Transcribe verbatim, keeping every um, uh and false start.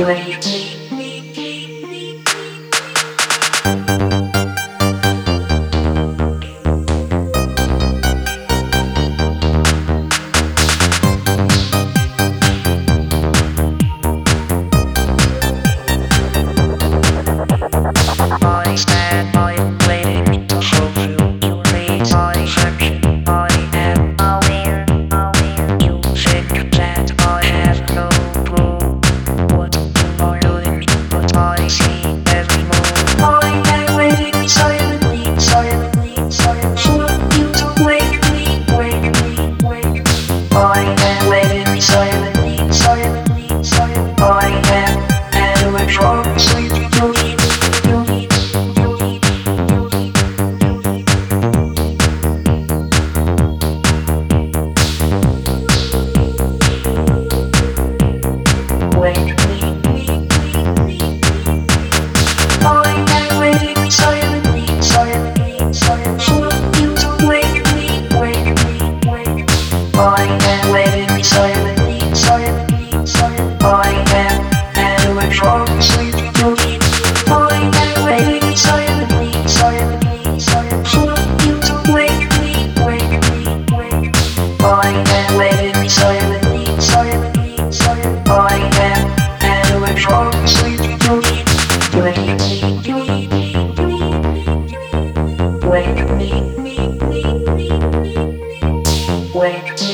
I stand by waiting to fulfill your needs. I function, I am aware, aware. You think that I have no clue what you are doing, but I see every move. I am waiting silently, silently, silently for you to wake me, wake me, wake me. I am waiting silently, silently, silently. I am and away from sleep. Wake me, wake me, wake me.